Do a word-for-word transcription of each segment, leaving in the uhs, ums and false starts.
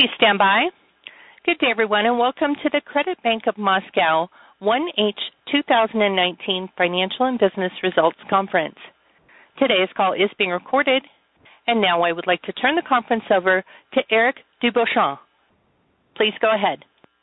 Please stand by. Good day, everyone, and welcome to the Credit Bank of Moscow one H two thousand nineteen Financial and Business Results Conference. Today's call is being recorded, and now I would like to turn the conference over to Eric Dubochamp. Please go ahead.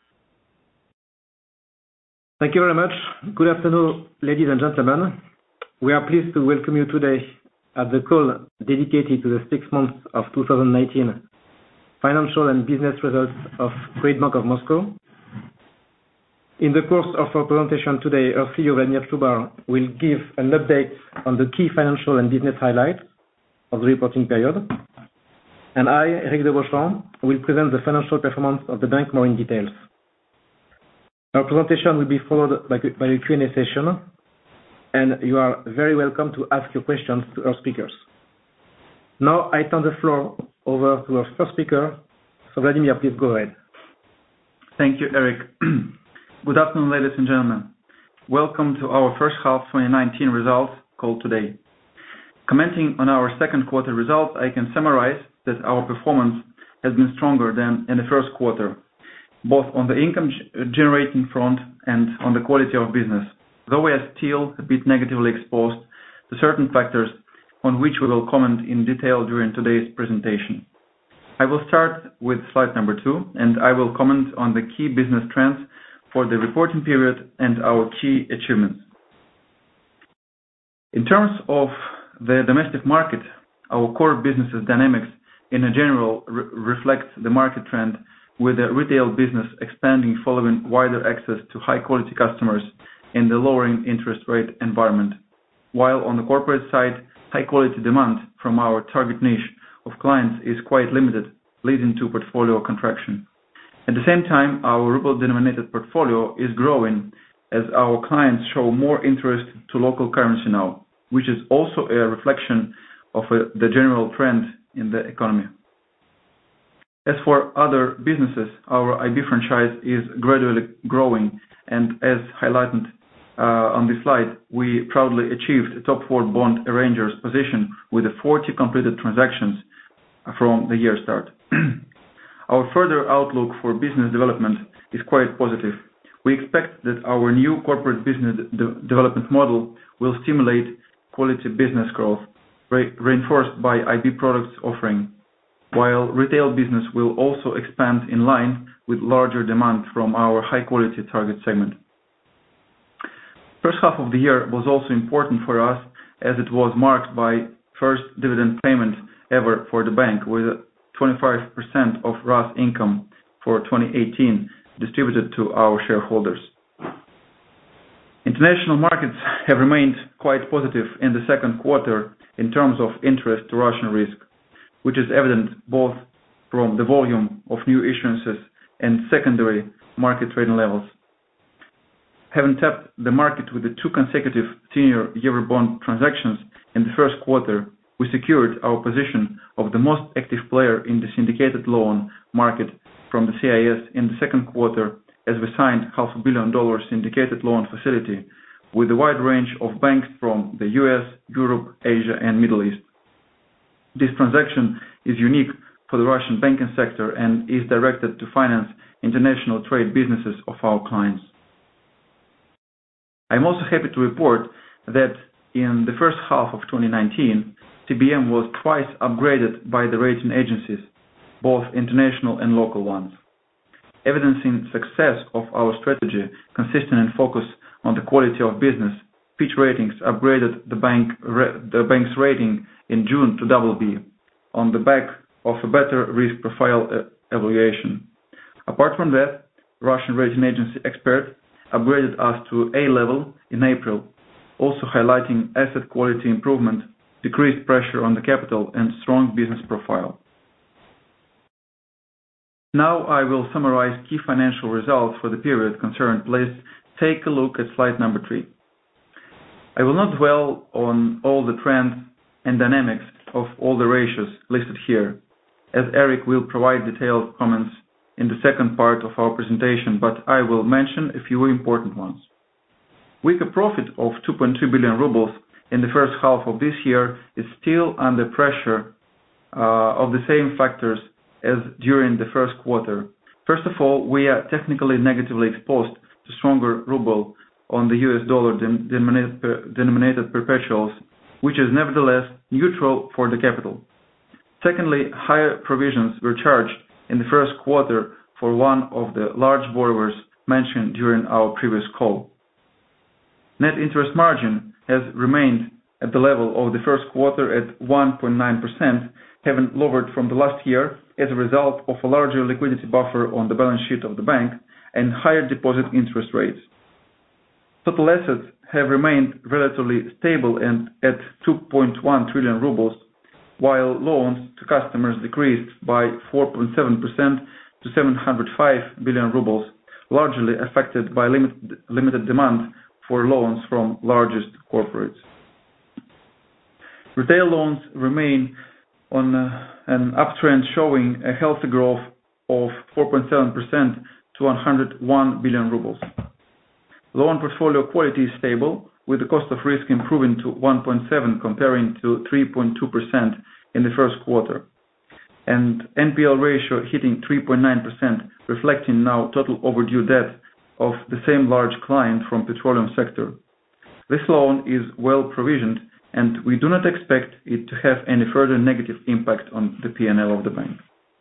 Thank you very much. Good afternoon, ladies and gentlemen. We are pleased to welcome you today at the call dedicated to the six months of two thousand nineteen financial and business results of Credit Bank of Moscow. In the course of our presentation today, our C E O Vladimir Tzoubar will give an update on the key financial and business highlights of the reporting period. And I, Eric Dubochamp, will present the financial performance of the bank more in details. Our presentation will be followed by, by a Q and A session, and you are very welcome to ask your questions to our speakers. Now I turn the floor over to our first speaker. So Vladimir, please go ahead. Thank you, Eric. Good afternoon, ladies and gentlemen. Welcome to our first half twenty nineteen results call today. Commenting on our second quarter results, I can summarize that our performance has been stronger than in the first quarter, both on the income generating front and on the quality of business, though we are still a bit negatively exposed to certain factors on which we will comment in detail during today's presentation. I will start with slide number two, and I will comment on the key business trends for the reporting period and our key achievements. In terms of the domestic market, our core business dynamics in a general re- reflect the market trend, with the retail business expanding following wider access to high-quality customers in the lowering interest rate environment, while on the corporate side, high-quality demand from our target niche of clients is quite limited, leading to portfolio contraction. At the same time, our ruble-denominated portfolio is growing as our clients show more interest to local currency now, which is also a reflection of uh, the general trend in the economy. As for other businesses, our I B franchise is gradually growing, and as highlighted uh, on this slide, we proudly achieved a top four bond arrangers position with the forty completed transactions from the year start. Our further outlook for business development is quite positive. We expect that our new corporate business de- development model will stimulate quality business growth, re- reinforced by I B products offering, while retail business will also expand in line with larger demand from our high-quality target segment. First half of the year was also important for us, as it was marked by first dividend payment ever for the bank, with twenty-five percent of R A S income for twenty eighteen distributed to our shareholders. International markets have remained quite positive in the second quarter in terms of interest to Russian risk, which is evident both from the volume of new issuances and secondary market trading levels. Having tapped the market with the two consecutive senior Eurobond transactions in the first quarter, we secured our position of the most active player in the syndicated loan market from the C I S in the second quarter, as we signed half a billion dollar syndicated loan facility with a wide range of banks from the U S, Europe, Asia, and Middle East. This transaction is unique for the Russian banking sector and is directed to finance international trade businesses of our clients. I'm also happy to report that in the first half of twenty nineteen, C B M was twice upgraded by the rating agencies, both international and local ones. Evidencing success of our strategy consistent in focus on the quality of business, Fitch Ratings upgraded the, bank, the bank's rating in June to double B, on the back of a better risk profile evaluation. Apart from that, Russian rating agency expert upgraded us to A level in April, also highlighting asset quality improvement, decreased pressure on the capital, and strong business profile. Now I will summarize key financial results for the period concerned. Please take a look at slide number three. I will not dwell on all the trends and dynamics of all the ratios listed here, as Eric will provide detailed comments in the second part of our presentation, but I will mention a few important ones. Weaker profit of two point two billion rubles in the first half of this year is still under pressure uh, of the same factors as during the first quarter. First of all, we are technically negatively exposed to stronger ruble on the U S dollar denominated, denominated perpetuals, which is nevertheless neutral for the capital. Secondly, higher provisions were charged in the first quarter for one of the large borrowers mentioned during our previous call. Net interest margin has remained at the level of the first quarter at one point nine percent, having lowered from the last year as a result of a larger liquidity buffer on the balance sheet of the bank and higher deposit interest rates. Total assets have remained relatively stable and at two point one trillion rubles, while loans to customers decreased by four point seven percent to seven hundred five billion rubles, largely affected by limit, limited demand for loans from largest corporates. Retail loans remain on uh, an uptrend, showing a healthy growth of four point seven percent to one hundred one billion rubles. Loan portfolio quality is stable, with the cost of risk improving to one point seven comparing to three point two percent in the first quarter, and N P L ratio hitting three point nine percent, reflecting now total overdue debt of the same large client from petroleum sector. This loan is well provisioned, and we do not expect it to have any further negative impact on the P and L of the bank.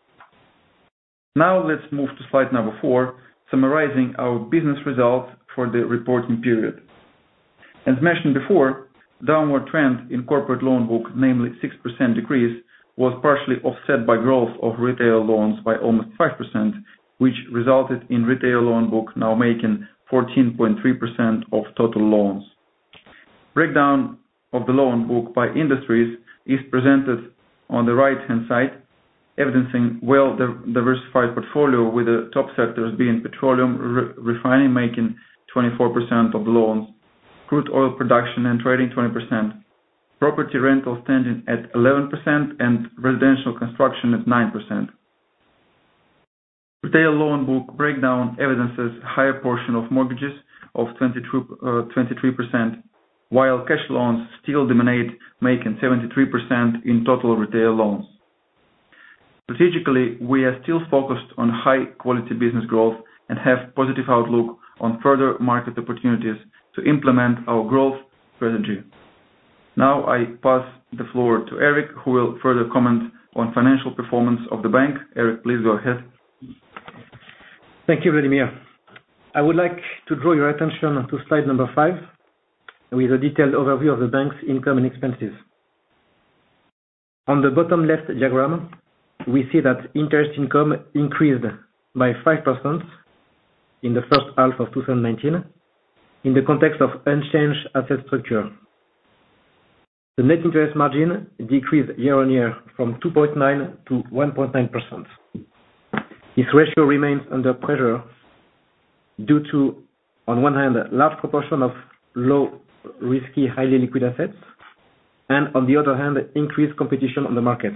Now let's move to slide number four, summarizing our business results for the reporting period. As mentioned before, downward trend in corporate loan book, namely six percent decrease, was partially offset by growth of retail loans by almost five percent, which resulted in retail loan book now making fourteen point three percent of total loans. Breakdown of the loan book by industries is presented on the right-hand side, evidencing well diversified portfolio, with the top sectors being petroleum, re refining making twenty-four percent of the loans, crude oil production and trading twenty percent, property rental standing at eleven percent, and residential construction at nine percent. Retail loan book breakdown evidences higher portion of mortgages of twenty-three percent, while cash loans still dominate, making seventy-three percent in total retail loans. Strategically, we are still focused on high quality business growth and have positive outlook on further market opportunities to implement our growth strategy. Now I pass the floor to Eric, who will further comment on financial performance of the bank. Eric, please go ahead. Thank you, Vladimir. I would like to draw your attention to slide number five, with a detailed overview of the bank's income and expenses. On the bottom left diagram, we see that interest income increased by five percent in the first half of two thousand nineteen in the context of unchanged asset structure. The net interest margin decreased year on year from two point nine to one point nine percent. This ratio remains under pressure due to, on one hand, a large proportion of low risky, highly liquid assets, and on the other hand, increased competition on the market.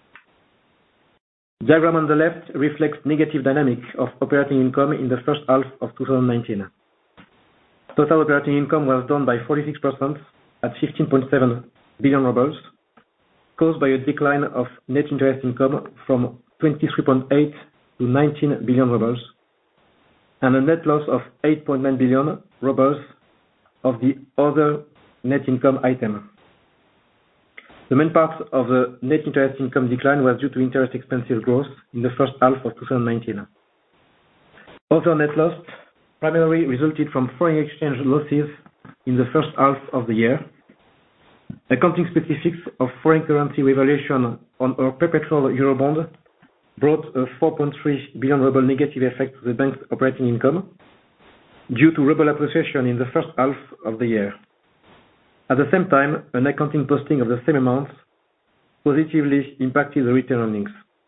Diagram on the left reflects negative dynamic of operating income in the first half of two thousand nineteen. Total operating income was down by forty-six percent at fifteen point seven billion rubles, caused by a decline of net interest income from twenty-three point eight to nineteen billion rubles, and a net loss of eight point nine billion rubles of the other net income item. The main part of the net interest income decline was due to interest expenses growth in the first half of two thousand nineteen. Other net loss primarily resulted from foreign exchange losses in the first half of the year. Accounting specifics of foreign currency revaluation on our perpetual Eurobond brought a four point three billion ruble negative effect to the bank's operating income due to ruble appreciation in the first half of the year. At the same time, an accounting posting of the same amount positively impacted the retained earnings.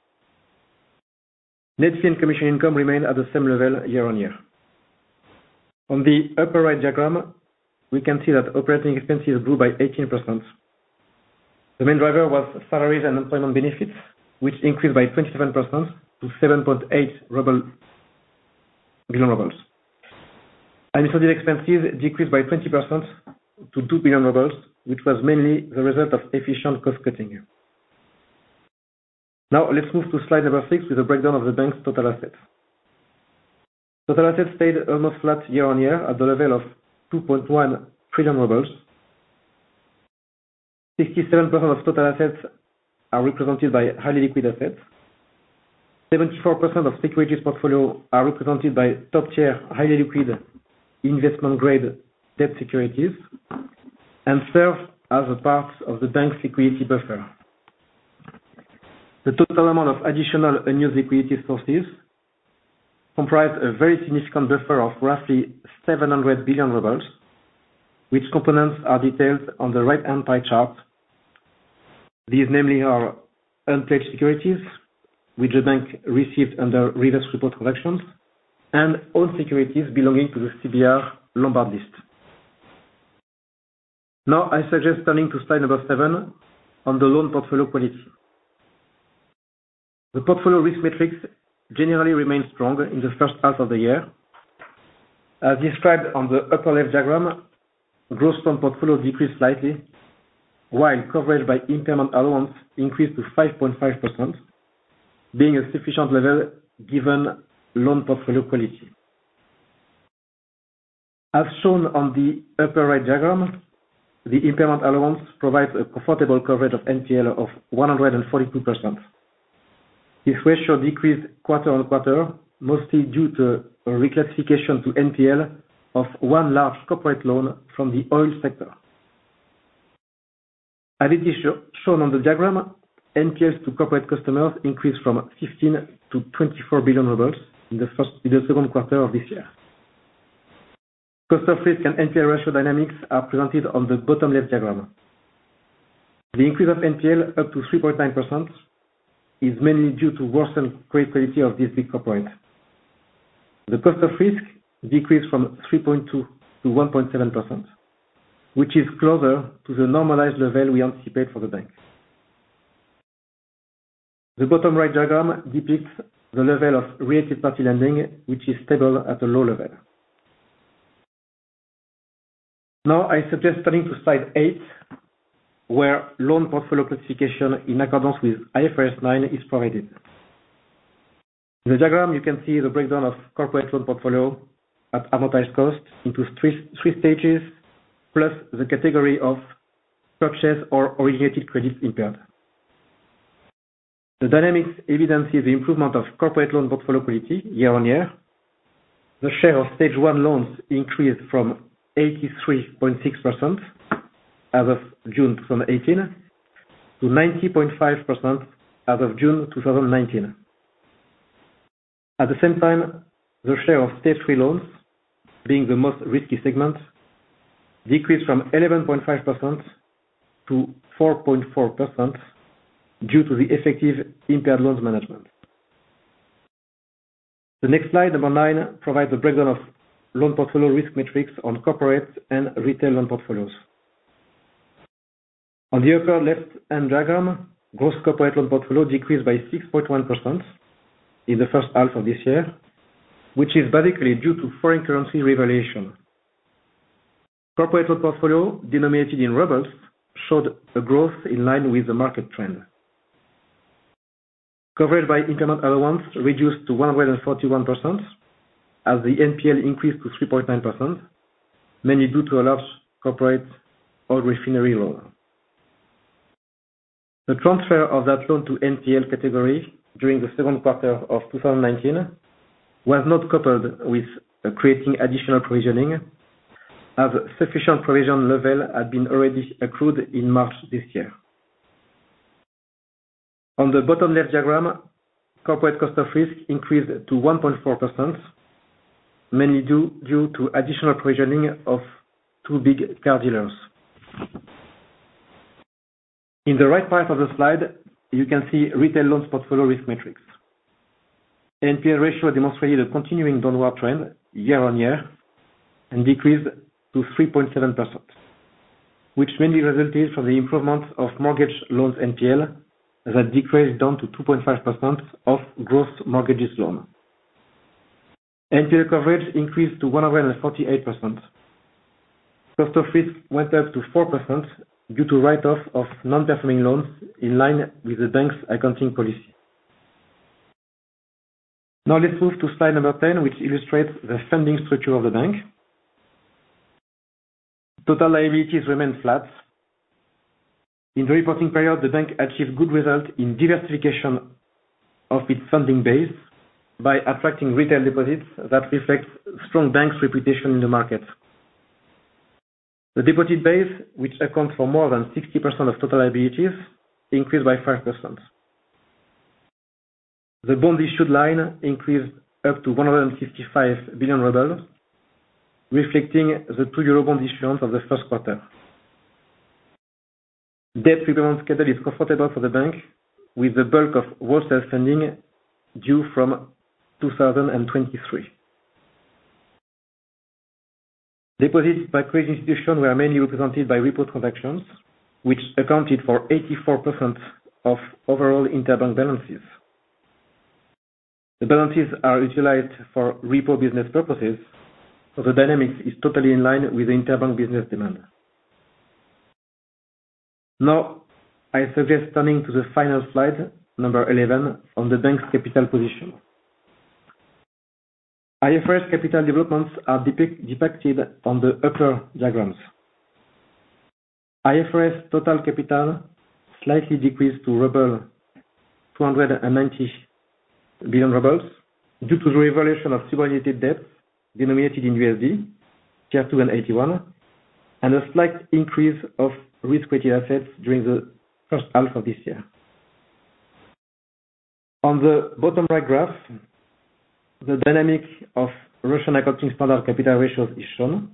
Net fee and commission income remained at the same level year on year. On the upper right diagram, we can see that operating expenses grew by eighteen percent. The main driver was salaries and employment benefits, which increased by twenty-seven percent to seven point eight billion rubles. Administrative expenses decreased by twenty percent to two billion rubles, which was mainly the result of efficient cost cutting. Now let's move to slide number six with a breakdown of the bank's total assets. Total assets stayed almost flat year on year at the level of two point one trillion rubles. sixty-seven percent of total assets are represented by highly liquid assets. seventy-four percent of securities portfolio are represented by top-tier, highly liquid, investment-grade debt securities and serve as a part of the bank's liquidity buffer. The total amount of additional unused liquidity sources comprise a very significant buffer of roughly seven hundred billion rubles, which components are detailed on the right-hand pie chart. These namely are unpledged securities, which the bank received under reverse repo transactions, and own securities belonging to the C B R Lombard list. Now I suggest turning to slide number seven on the loan portfolio quality. The portfolio risk metrics generally remain strong in the first half of the year. As described on the upper left diagram, gross loan portfolio decreased slightly, while coverage by impairment allowance increased to five point five percent, being a sufficient level given loan portfolio quality. As shown on the upper right diagram, the impairment allowance provides a comfortable coverage of N P L of one hundred forty-two percent. This ratio decreased quarter on quarter, mostly due to a reclassification to N P L of one large corporate loan from the oil sector. As it is shown on the diagram, N P Ls to corporate customers increased from fifteen to twenty-four billion rubles in the first, in the second quarter of this year. Cost of risk and N P L ratio dynamics are presented on the bottom left diagram. The increase of N P L up to three point nine percent is mainly due to worsened credit quality of this big corporate. The cost of risk decreased from three point two to one point seven percent, which is closer to the normalized level we anticipate for the bank. The bottom right diagram depicts the level of related party lending, which is stable at a low level. Now I suggest turning to slide eight, where loan portfolio classification in accordance with I F R S nine is provided. In the diagram, you can see the breakdown of corporate loan portfolio at amortized cost into three, three stages, plus the category of purchase or originated credits impaired. The dynamics evidences the improvement of corporate loan portfolio quality year on year. The share of stage one loans increased from eighty-three point six percent as of June twenty eighteen to ninety point five percent as of June twenty nineteen. At the same time, the share of stage three loans, being the most risky segment, decreased from eleven point five percent to four point four percent due to the effective impaired loans management. The next slide, number nine, provides a breakdown of loan portfolio risk metrics on corporate and retail loan portfolios. On the upper left-hand diagram, gross corporate loan portfolio decreased by six point one percent in the first half of this year, which is basically due to foreign currency revaluation. Corporate loan portfolio, denominated in rubles, showed a growth in line with the market trend. Coverage by impairment allowance reduced to one hundred forty-one percent, as the N P L increased to three point nine percent, mainly due to a large corporate oil refinery loan. The transfer of that loan to N P L category during the second quarter of two thousand nineteen was not coupled with uh, creating additional provisioning, as sufficient provision level had been already accrued in March this year. On the bottom left diagram, corporate cost of risk increased to one point four percent, mainly due, due to additional provisioning of two big car dealers. In the right part of the slide, you can see retail loans portfolio risk metrics. N P L ratio demonstrated a continuing downward trend year on year and decreased to three point seven percent, which mainly resulted from the improvement of mortgage loans N P L that decreased down to two point five percent of gross mortgages loan. N P L coverage increased to one hundred forty-eight percent. Cost of risk went up to four percent due to write-off of non-performing loans in line with the bank's accounting policy. Now let's move to slide number ten, which illustrates the funding structure of the bank. Total liabilities remain flat. In the reporting period, the bank achieved good results in diversification of its funding base by attracting retail deposits that reflect strong bank's reputation in the market. The deposit base, which accounts for more than sixty percent of total liabilities, increased by five percent. The bond issued line increased up to one hundred fifty-five billion rubles, reflecting the two Eurobond issuance of the first quarter. Debt repayment schedule is comfortable for the bank, with the bulk of wholesale funding due from two thousand twenty-three. Deposits by credit institutions were mainly represented by repo transactions, which accounted for eighty-four percent of overall interbank balances. The balances are utilized for repo business purposes, so the dynamics is totally in line with the interbank business demand. Now, I suggest turning to the final slide, number eleven, on the bank's capital position. I F R S capital developments are depict, depicted on the upper diagrams. I F R S total capital slightly decreased to ruble two hundred ninety billion rubles due to the revaluation of subordinated debts denominated in U S D, Tier two and eighty-one, and a slight increase of risk-weighted assets during the first half of this year. On the bottom right graph, the dynamic of Russian accounting standard capital ratios is shown.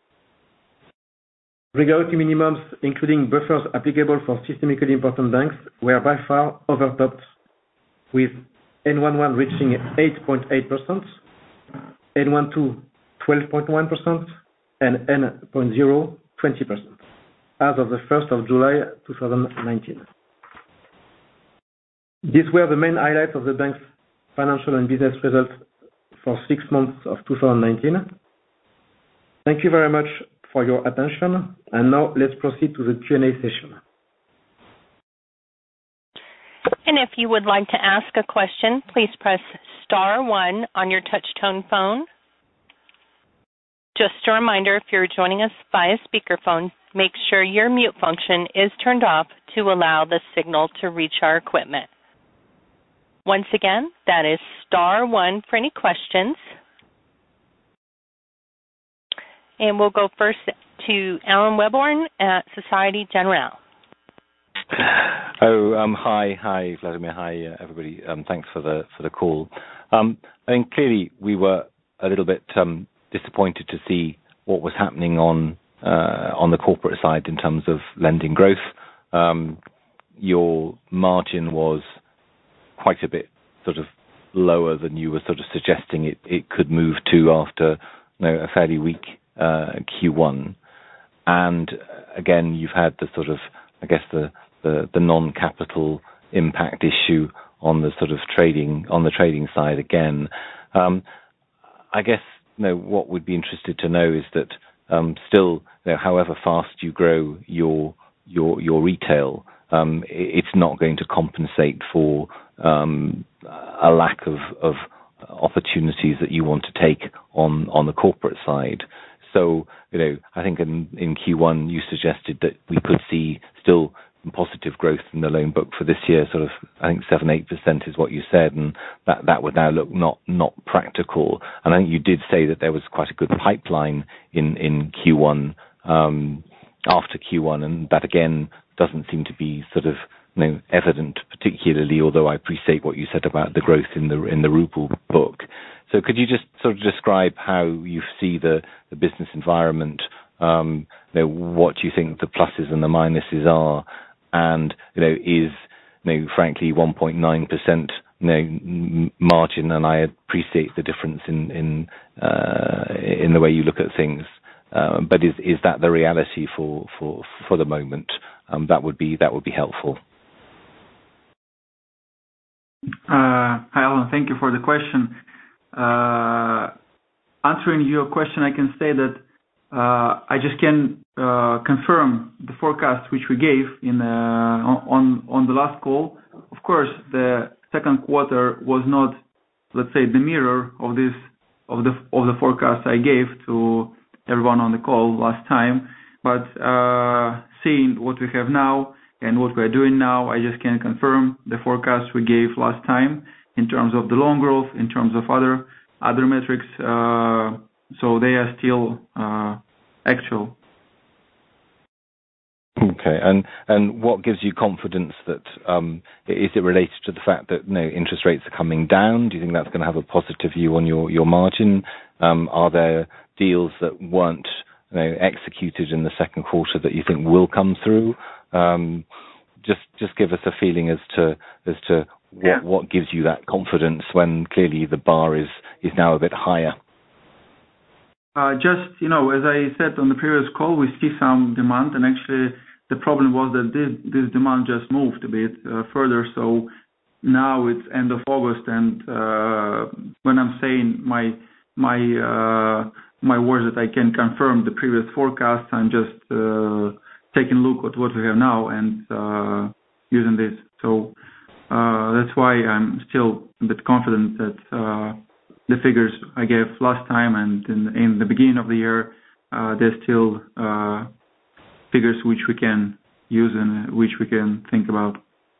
Regulatory minimums, including buffers applicable for systemically important banks, were by far overtopped, with N eleven reaching eight point eight percent, N twelve twelve point one percent, and N zero twenty percent, as of the first of July two thousand nineteen. These were the main highlights of the bank's financial and business results for six months of two thousand nineteen. Thank you very much for your attention, and now let's proceed to the Q and A session. And if you would like to ask a question, please press star one on your touch-tone phone. Just a reminder, if you're joining us via speakerphone, make sure your mute function is turned off to allow the signal to reach our equipment. Once again, that is star one for any questions. And we'll go first to Alan Webborn at Societe Generale. Oh, um, hi, hi, Vladimir, hi, uh, everybody. Um, thanks for the for the call. Um, I mean, clearly we were a little bit um, disappointed to see what was happening on uh, on the corporate side in terms of lending growth. Um, your margin was quite a bit sort of lower than you were sort of suggesting it, it could move to after you know, a fairly weak uh, Q one. And again, you've had the sort of, I guess, the, the, the non-capital impact issue on the sort of trading, on the trading side again. Um, I guess, you know, what we'd be interested to know is that um, still, you know, however fast you grow your your your retail, um, it's not going to compensate for um, a lack of, of opportunities that you want to take on, on the corporate side. So, you know, I think in, in Q one you suggested that we could see still positive growth in the loan book for this year, sort of, I think seven, eight percent is what you said, and that, that would now look not, not practical. And I think you did say that there was quite a good pipeline in, in Q one, um, after Q one, and that again doesn't seem to be sort of, you know, evident particularly, although I appreciate what you said about the growth in the, in the ruble book. So could you just sort of describe how you see the, the business environment, um, you know, what you think the pluses and the minuses are, and, you know, is, you know, frankly, one point nine percent, you know, margin, and I appreciate the difference in in uh, in the way you look at things, uh, but is is that the reality for for for the moment? Um, that would be that would be helpful. Uh, hi, Alan. Thank you for the question. Uh, answering your question, I can say that uh, I just can uh, confirm the forecast which we gave in uh, on on the last call. Of course, the second quarter was not let's say, the mirror of this of the of the forecast I gave to everyone on the call last time. But uh, seeing what we have now and what we're doing now, I just can confirm the forecast we gave last time in terms of the loan growth, in terms of other other metrics. Uh, so they are still uh, actual. Okay, and and what gives you confidence that um, is it related to the fact that you know, interest rates are coming down? Do you think that's going to have a positive view on your your margin? Um, are there deals that weren't you know, executed in the second quarter that you think will come through? Um, just just give us a feeling as to as to what yeah. what gives you that confidence when clearly the bar is is now a bit higher. Uh, just, you know, as I said on the previous call, we see some demand, and actually the problem was that this, this demand just moved a bit uh, further. So now it's end of August, and uh, when I'm saying my my uh, my words that I can confirm the previous forecast, I'm just uh, taking a look at what we have now and uh, using this. So uh, that's why I'm still a bit confident that uh, the figures I gave last time and in, in the beginning of the year, uh, they're still uh, figures which we can use and which we can think about.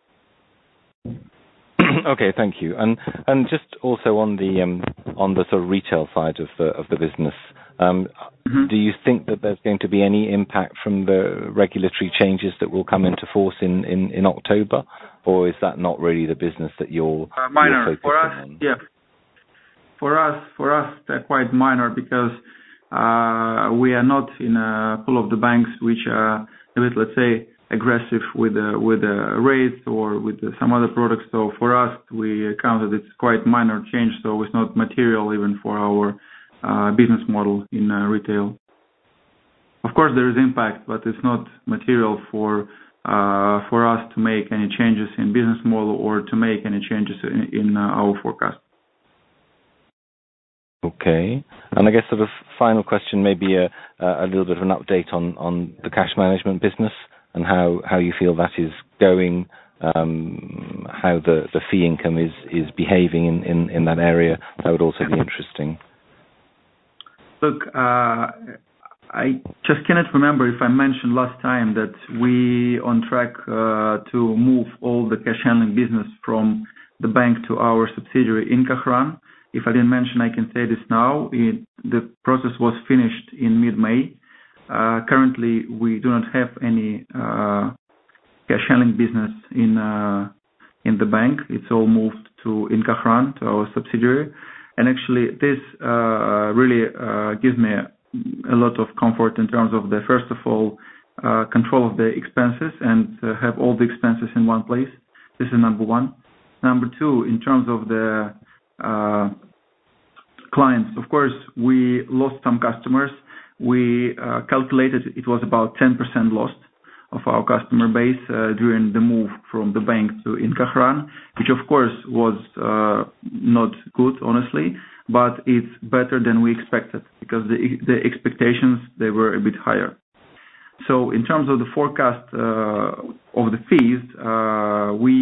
Okay, thank you. And and just also on the um, on the sort of retail side of the of the business, um, mm-hmm. do you think that there's going to be any impact from the regulatory changes that will come into force in, in, in October, or is that not really the business that you're, uh, minor you're focusing for us? on? Yeah. For us, for us, they're quite minor because uh, we are not in a pool of the banks which are a bit, let's say, aggressive with the with the rates or with the, some other products. So for us, we counted it's quite minor change. So it's not material even for our uh, business model in uh, retail. Of course, there is impact, but it's not material for uh, for us to make any changes in business model or to make any changes in, in uh, our forecast. Okay. And I guess sort of final question, maybe a, a little bit of an update on, on the cash management business and how, how you feel that is going, um, how the, the fee income is, is behaving in, in, in that area. That would also be interesting. Look, uh, I just cannot remember if I mentioned last time that we on track uh, to move all the cash handling business from the bank to our subsidiary in Kahraman. If I didn't mention, I can say this now. It, the process was finished in mid-May. Uh, currently, we do not have any uh, cash handling business in uh, in the bank. It's all moved to in Kahraman, to our subsidiary. And actually, this uh, really uh, gives me a, a lot of comfort in terms of the, first of all, uh, control of the expenses and uh, have all the expenses in one place. This is number one. Number two, in terms of the Uh, clients, of course, we lost some customers. We uh, calculated it was about ten percent lost of our customer base uh, during the move from the bank to in Kahraman, which of course was uh, not good, honestly, but it's better than we expected because the the expectations, they were a bit higher. So in terms of the forecast uh, of the fees, uh, we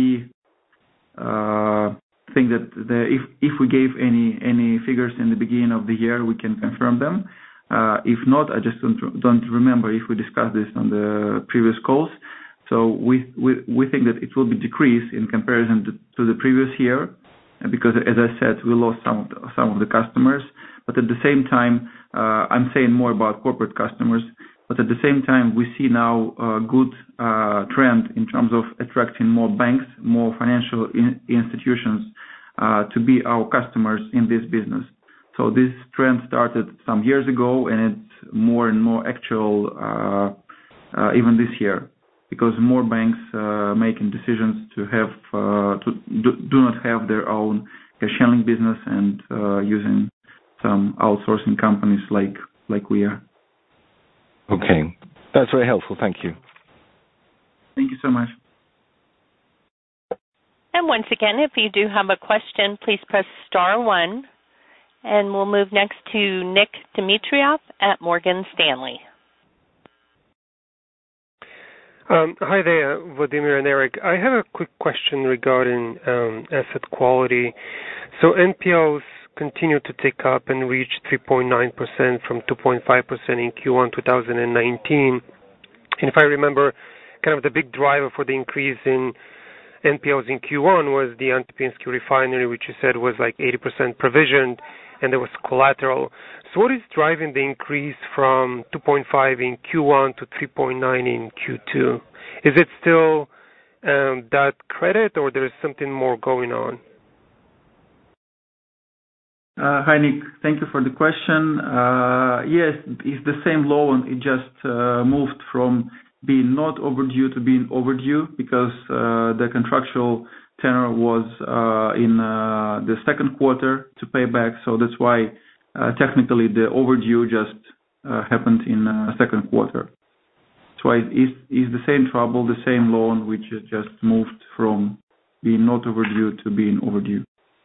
uh, think that the, if if we gave any any figures in the beginning of the year, we can confirm them. Uh, if not, I just don't don't remember if we discussed this on the previous calls. So we we we think that it will be decreased in comparison to, to the previous year, because as I said, we lost some of the, some of the customers. But at the same time, uh, I'm saying more about corporate customers. But at the same time, we see now a good uh, trend in terms of attracting more banks, more financial in- institutions uh, to be our customers in this business. So this trend started some years ago, and it's more and more actual uh, uh, even this year, because more banks uh, making decisions to have uh, to do, do not have their own cash handling business and uh, using some outsourcing companies like like we are. Okay, that's very helpful. Thank you. Thank you so much. And once again, if you do have a question, please press star one. And we'll move next to Nick Dimitrov at Morgan Stanley. Um, hi there, Vladimir and Eric. I have a quick question regarding um, asset quality. So N P Ls continue to tick up and reach three point nine percent from two point five percent in Q one twenty nineteen. And if I remember, kind of the big driver for the increase in N P Ls in Q one was the Antipinski refinery, which you said was like eighty percent provisioned, and there was collateral. So what is driving the increase from two point five in Q one to three point nine in Q two? Is it still um, that credit, or there is something more going on? Uh, hi, Nick. Thank you for the question. Uh, yes, it's the same loan. It just uh, moved from being not overdue to being overdue because uh, the contractual tenor was uh, in uh, the second quarter to pay back. So that's why uh, technically the overdue just uh, happened in uh, second quarter. That's why it's, it's the same trouble, the same loan, which just moved from being not overdue to being overdue.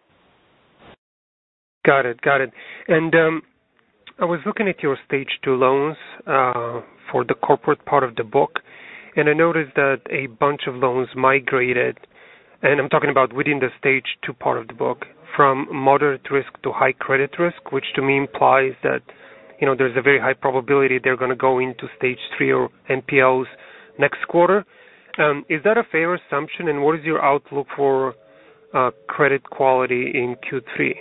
Got it, got it. And um, I was looking at your stage two loans uh, for the corporate part of the book, and I noticed that a bunch of loans migrated, and I'm talking about within the stage two part of the book, from moderate risk to high credit risk, which to me implies that, you know, there's a very high probability they're going to go into stage three or N P Ls next quarter. Um, is that a fair assumption, and what is your outlook for uh, credit quality in Q three?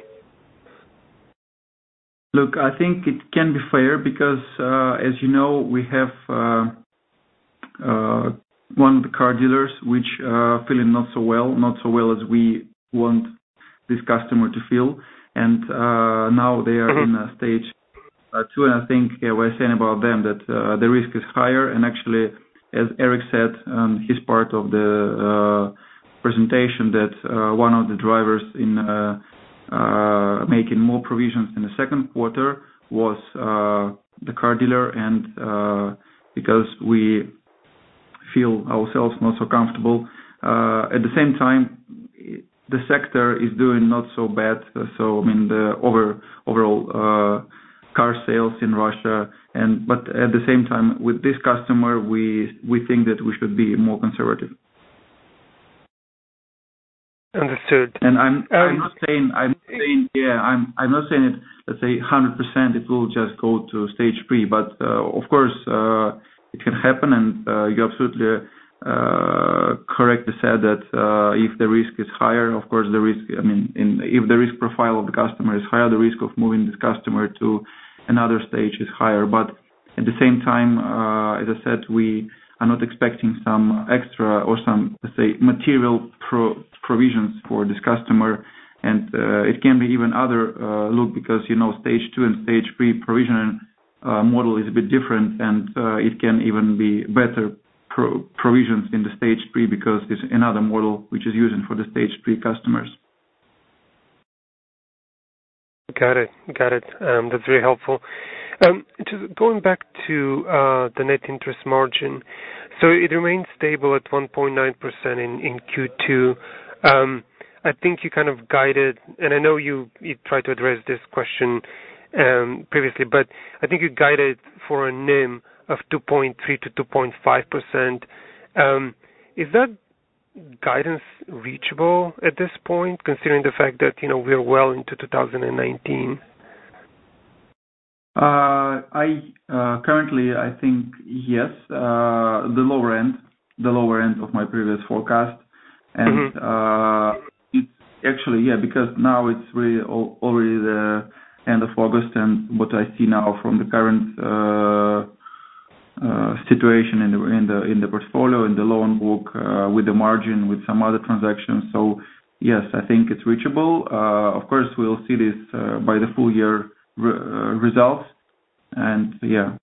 Look, I think it can be fair because, uh, as you know, we have uh, uh, one of the car dealers which uh, feeling not so well, not so well as we want this customer to feel, and uh, now they are mm-hmm. in a stage uh, two, and I think uh, we're saying about them that uh, the risk is higher, and actually, as Eric said, um, his part of the uh, presentation, that uh, one of the drivers in uh, Uh, making more provisions in the second quarter was uh, the car dealer, and uh, because we feel ourselves not so comfortable. Uh, at the same time, the sector is doing not so bad. So I mean the over overall uh, car sales in Russia, and but at the same time with this customer, we we think that we should be more conservative. Understood. And I'm um, I'm not saying I'm saying yeah I'm I'm not saying it. Let's say one hundred percent it will just go to stage three, but uh, of course uh, it can happen, and uh, you absolutely uh, correctly said that uh, if the risk is higher, of course the risk. I mean, in, if the risk profile of the customer is higher, the risk of moving this customer to another stage is higher. But at the same time, uh, as I said, we are not expecting some extra or some, let's say, material pro provisions for this customer, and uh, it can be even other uh, look, because you know stage two and stage three provision uh, model is a bit different, and uh, it can even be better pro provisions in the stage three because it's another model which is using for the stage three customers. Got it, got it. Um, that's very helpful. Um, just going back to uh, the net interest margin, so it remains stable at one point nine percent in, in Q two. Um, I think you kind of guided, and I know you, you tried to address this question um, previously, but I think you guided for a N I M of two point three to two point five percent. Um, is that guidance reachable at this point, considering the fact that, you know, we're well into two thousand nineteen? Uh, I uh, currently I think yes, uh, the lower end, the lower end of my previous forecast, and mm-hmm. uh, it's actually yeah because now it's really al already the end of August, and what I see now from the current uh, uh, situation in the in the in the portfolio, in the loan book, uh, with the margin, with some other transactions. So yes, I think it's reachable. Uh, of course, we'll see this uh, by the full year Re uh, results, and yeah.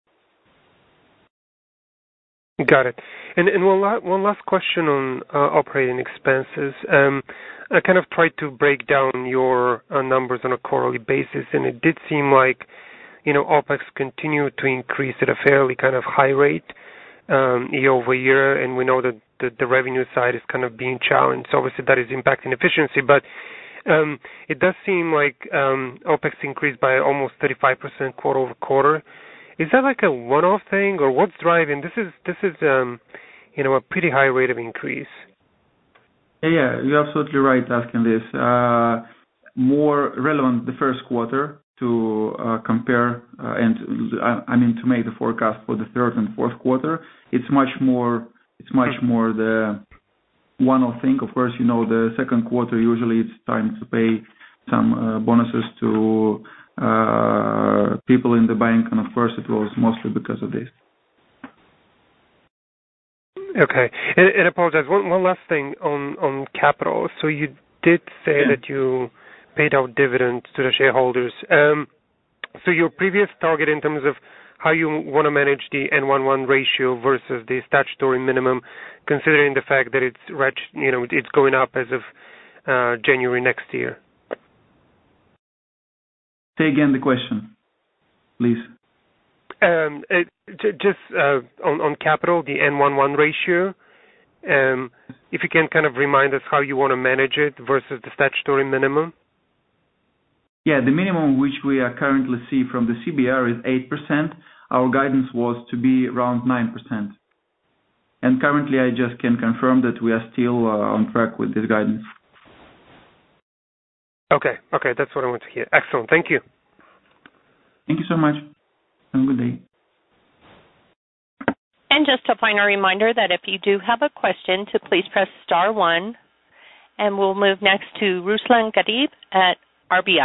Got it. And and one la one last question on uh, operating expenses. Um, I kind of tried to break down your uh, numbers on a quarterly basis, and it did seem like, you know, OPEX continued to increase at a fairly kind of high rate um, year over year, and we know that the, the revenue side is kind of being challenged. So obviously that is impacting efficiency, but Um, it does seem like um, OPEX increased by almost thirty-five percent quarter over quarter. Is that like a one-off thing, or what's driving? This is this is um, you know, a pretty high rate of increase. Yeah, yeah, you're absolutely right asking this. Uh, more relevant the first quarter to uh, compare uh, and uh, I mean to make the forecast for the third and fourth quarter. It's much more. It's much more the one-off thing. Of course, you know the second quarter usually it's time to pay some uh, bonuses to uh, people in the bank, and of course it was mostly because of this. Okay, and, and I apologize. One, one last thing on, on capital. So you did say yeah. that you paid out dividends to the shareholders. Um, so your previous target in terms of how you want to manage the N eleven ratio versus the statutory minimum, considering the fact that it's you know it's going up as of uh, January next year. Say again the question, please. Um, it, j- just uh, on, on capital, the N eleven ratio, um, if you can kind of remind us how you want to manage it versus the statutory minimum. Yeah, the minimum which we are currently see from the C B R is eight percent. Our guidance was to be around nine percent. And currently I just can confirm that we are still uh, on track with this guidance. Okay, okay, that's what I want to hear. Excellent, thank you. Thank you so much. Have a good day. And just a final reminder that if you do have a question, to please press star one. And we'll move next to Ruslan Gadeeb at R B I.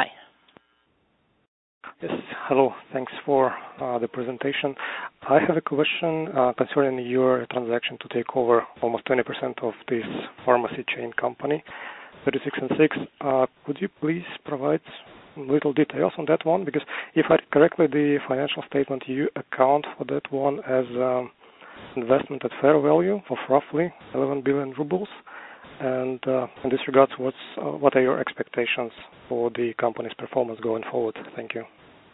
Yes, hello. Thanks for uh, the presentation. I have a question uh, concerning your transaction to take over almost twenty percent of this pharmacy chain company, thirty-six and six. Uh, could you please provide little details on that one? Because if I read correctly, the financial statement, you account for that one as um, investment at fair value of roughly eleven billion rubles. And uh, in this regard, what's, uh, what are your expectations for the company's performance going forward? Thank you.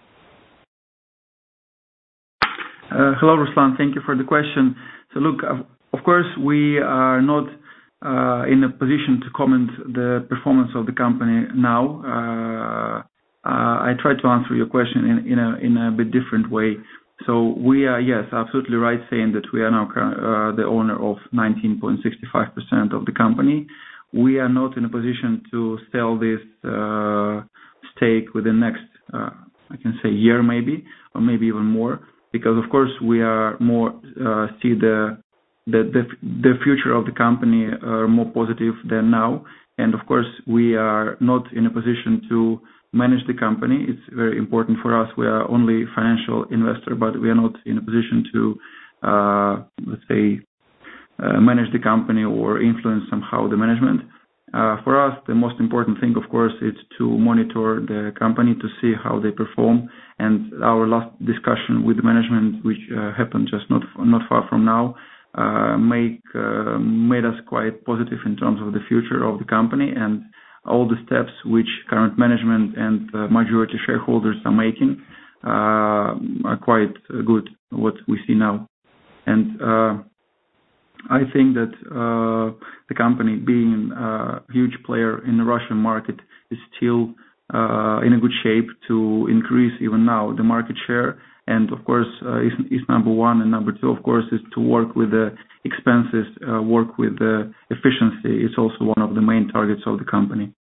Uh, hello, Ruslan. Thank you for the question. So, look, of, of course, we are not uh, in a position to comment the performance of the company now. Uh, uh, I tried to answer your question in, in a in a bit different way. So we are, yes, absolutely right, saying that we are now uh, the owner of nineteen point six five percent of the company. We are not in a position to sell this uh, stake within the next, uh, I can say, year maybe, or maybe even more, because of course we are more uh, see the, the the the future of the company uh, more positive than now, and of course we are not in a position to manage the company. It's very important for us. We are only financial investor, but we are not in a position to, uh, let's say, uh, manage the company or influence somehow the management. Uh, for us, the most important thing, of course, is to monitor the company to see how they perform. And our last discussion with the management, which uh, happened just not not far from now, uh, make uh, made us quite positive in terms of the future of the company, and all the steps which current management and uh, majority shareholders are making uh, are quite good, what we see now. And uh, I think that uh, the company, being a huge player in the Russian market, is still uh, in a good shape to increase even now the market share. And of course, uh, is, is number one, and number two, of course, is to work with the expenses, uh, work with the efficiency. It's also one of the main targets of the company.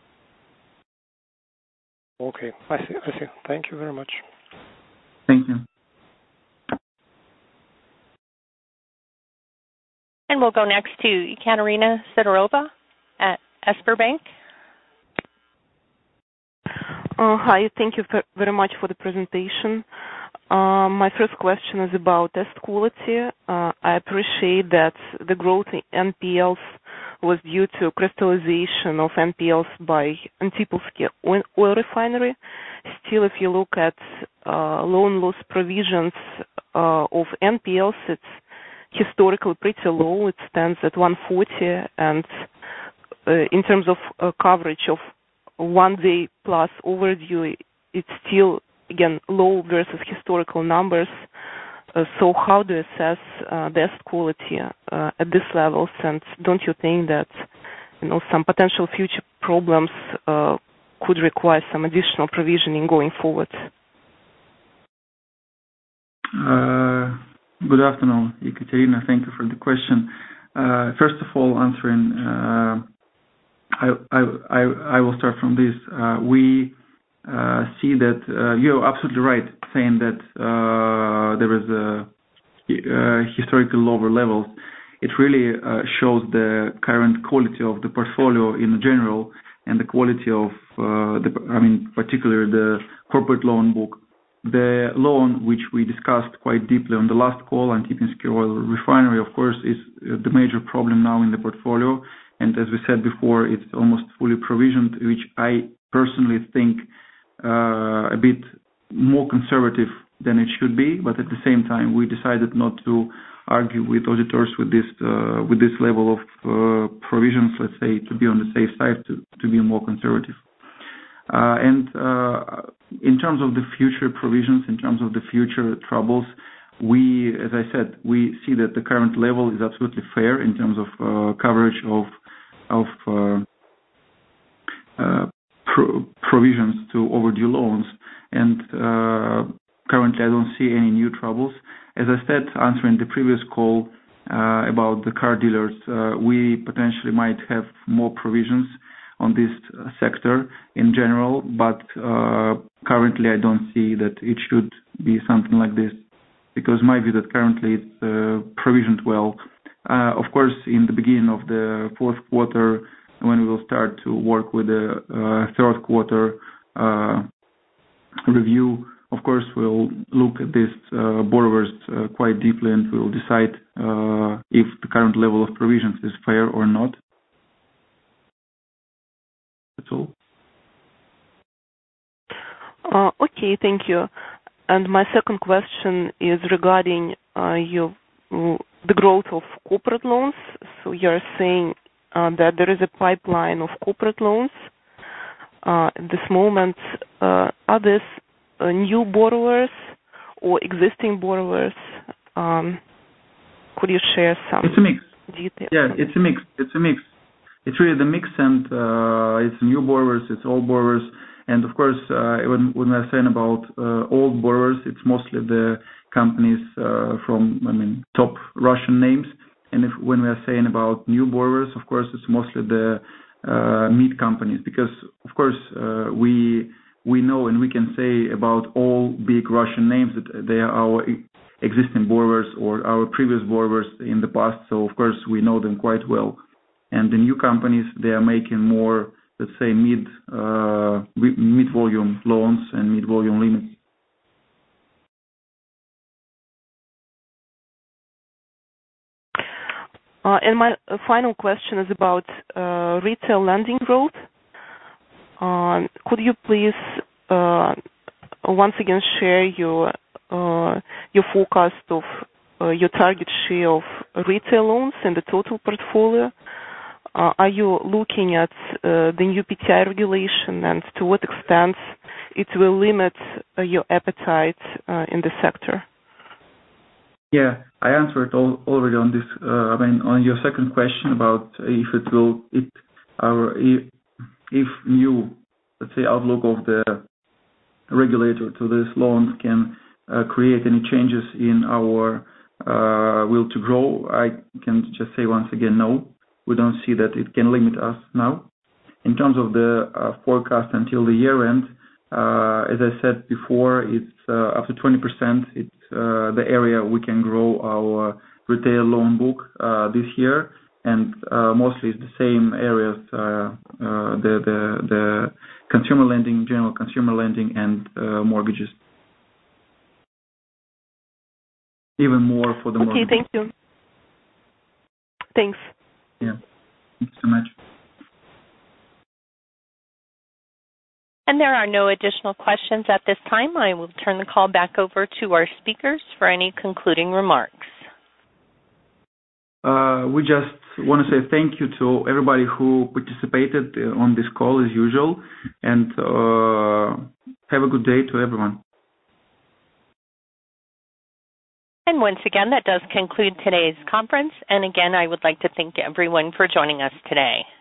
Okay, I see. I see. Thank you very much. Thank you. And we'll go next to Ekaterina Sidorova at Sberbank. Uh, hi, thank you very much for the presentation. Uh, my first question is about asset quality. Uh, I appreciate that the growth in N P Ls was due to crystallization of N P Ls by Antipolsky oil refinery. Still, if you look at uh, loan loss provisions uh, of N P Ls, it's historically pretty low. It stands at one forty, and uh, in terms of uh, coverage of one day plus overdue, it's still, again, low versus historical numbers. Uh, so how do you assess uh, the asset quality uh, at these levels? And don't you think that, you know, some potential future problems uh, could require some additional provisioning going forward? Uh, Good afternoon, Ekaterina. Thank you for the question. Uh, first of all, answering, uh, I, I, I, I will start from this. Uh, we uh, see that uh, you're absolutely right, saying that uh, there is a uh, historically lower levels. It really uh, shows the current quality of the portfolio in general and the quality of, uh, the, I mean, particularly the corporate loan book. The loan, which we discussed quite deeply on the last call, Antipinski Oil Refinery, of course, is the major problem now in the portfolio. And as we said before, it's almost fully provisioned, which I personally think uh, a bit more conservative than it should be. But at the same time, we decided not to argue with auditors with this uh, with this level of uh, provisions, let's say, to be on the safe side, to, to be more conservative. Uh, and uh, in terms of the future provisions, in terms of the future troubles, we, as I said, we see that the current level is absolutely fair in terms of uh, coverage of of uh, uh, pro- provisions to overdue loans. And uh, currently, I don't see any new troubles. As I said, answering the previous call uh, about the car dealers, uh, we potentially might have more provisions on this uh, sector in general, but uh, currently I don't see that it should be something like this, because my view that currently it's uh, provisioned well. Uh, of course, in the beginning of the fourth quarter, when we will start to work with the uh, third quarter uh, review, of course, we'll look at these uh, borrowers uh, quite deeply, and we'll decide uh, if the current level of provisions is fair or not. That's all. Uh, okay, thank you. And my second question is regarding uh, your, the growth of corporate loans. So you're saying uh, that there is a pipeline of corporate loans. Uh, at this moment, uh, are these uh, new borrowers or existing borrowers? Um, could you share some It's a mix. details? Yeah, it's a mix. It's a mix. It's really the mix, and uh, it's new borrowers, it's old borrowers, and of course, uh, when, when we're saying about uh, old borrowers, it's mostly the companies uh, from, I mean, top Russian names, and if when we are saying about new borrowers, of course, it's mostly the uh, mid companies, because of course uh, we we know and we can say about all big Russian names that they are our existing borrowers or our previous borrowers in the past, so of course we know them quite well. And the new companies, they are making more, let's say, mid uh, mid-volume loans and mid-volume limits. Uh, and my uh, final question is about uh, retail lending growth. Uh, could you please uh, once again share your uh, your forecast of uh, your target share of retail loans in the total portfolio? Uh, are you looking at uh, the new P T I regulation, and to what extent it will limit uh, your appetite uh, in the sector? Yeah, I answered all, already on this. Uh, I mean, on your second question about if it will, it our if, if new, let's say, outlook of the regulator to this loan can uh, create any changes in our uh, will to grow. I can just say once again, no. We don't see that it can limit us now. In terms of the uh, forecast until the year end, uh, as I said before, it's uh, up to twenty percent. It's uh, the area we can grow our retail loan book uh, this year, and uh, mostly it's the same areas, uh, uh, the, the the consumer lending, general consumer lending, and uh, mortgages. Even more for the okay, mortgages. Okay, thank you. Thanks. Yeah, thank you so much. And there are no additional questions at this time. I will turn the call back over to our speakers for any concluding remarks. Uh, we just want to say thank you to everybody who participated on this call as usual, and uh, have a good day to everyone. And once again, that does conclude today's conference. And again, I would like to thank everyone for joining us today.